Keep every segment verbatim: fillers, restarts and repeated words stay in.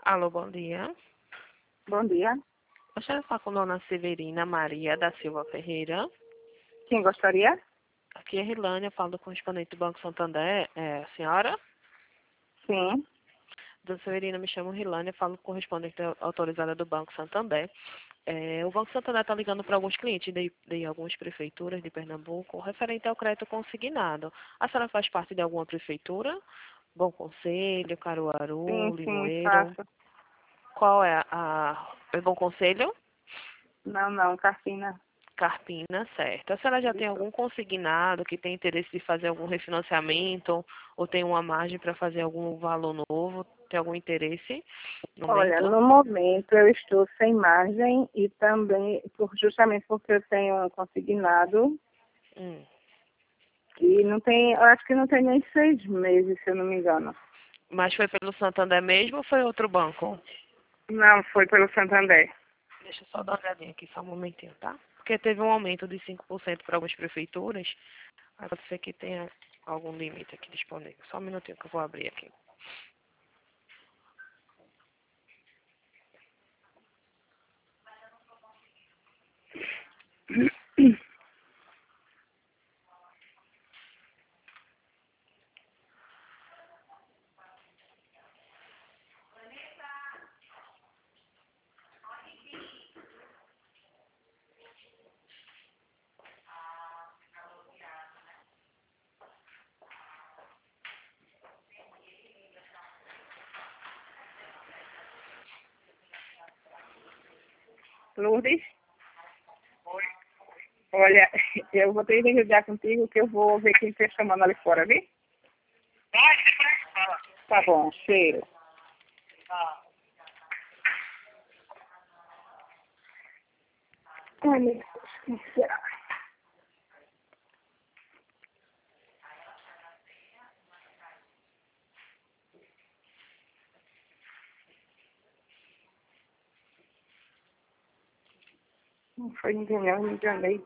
Alô, bom dia. Bom dia. Gostaria de falar com a dona Severina Maria da Silva Ferreira. Quem gostaria? Aqui é Rilânia, falo do correspondente do Banco Santander. É a senhora? Sim. Dona Severina, me chamo Rilânia, falo com correspondente autorizada do Banco Santander. É, o Banco Santander está ligando para alguns clientes de, de algumas prefeituras de Pernambuco referente ao crédito consignado. A senhora faz parte de alguma prefeitura? Bom Conselho, Sim, Caruaru, sim, Limoeiro. faço. Qual é a... a é Bom Conselho? Não, não, Carpina. Carpina, certo. A senhora já tem Isso. algum consignado que tem interesse de fazer algum refinanciamento ou tem uma margem para fazer algum valor novo? Tem algum interesse no Olha, momento? no momento eu estou sem margem e também, por, justamente porque eu tenho um consignado Hum. e não tem, eu acho que não tem nem seis meses, se eu não me engano. Mas foi pelo Santander mesmo ou foi outro banco? Não, foi pelo Santander. Deixa eu só dar uma olhadinha aqui, só um momentinho, tá? Porque teve um aumento de cinco por cento para algumas prefeituras. Aí pode ser que tenha algum limite aqui disponível. Só um minutinho que eu vou abrir aqui. Lourdes? Olha, eu vou ter que ligar contigo que eu vou ver quem está chamando ali fora, viu? Tá bom, cheiro. Ai, meu Deus, quem será? Não foi ninguém, não, me enganei.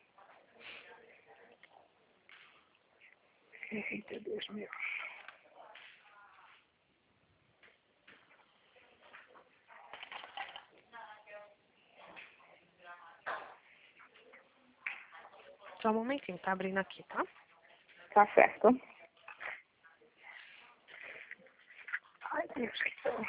Eita, Deus meu. Só um momentinho, tá abrindo aqui, tá? Tá certo. Ai, Deus, que dor.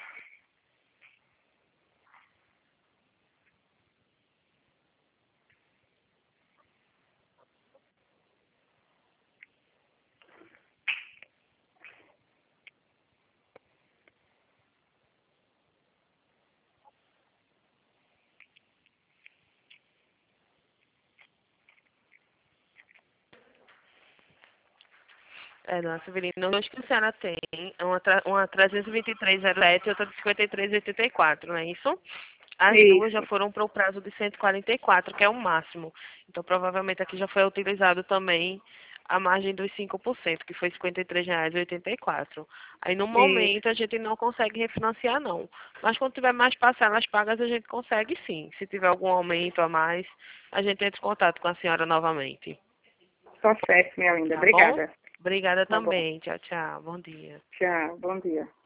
É, dona Severina, hoje que a senhora tem uma, tra- uma trezentos e vinte e três zero sete e outra de cinquenta e três oitenta e quatro, não é isso? As duas já Isso. foram para o prazo de cento e quarenta e quatro, que é o máximo. Então, provavelmente aqui já foi utilizado também a margem dos cinco por cento, que foi cinquenta e três reais e oitenta e quatro. Aí, no Isso. momento, a gente não consegue refinanciar, não. Mas quando tiver mais parcelas pagas, a gente consegue sim. Se tiver algum aumento a mais, a gente entra em contato com a senhora novamente. Tá certo, minha linda. Tá bom? Obrigada. Obrigada Tá bom. também. Tchau, tchau. Bom dia. Tchau. Bom dia.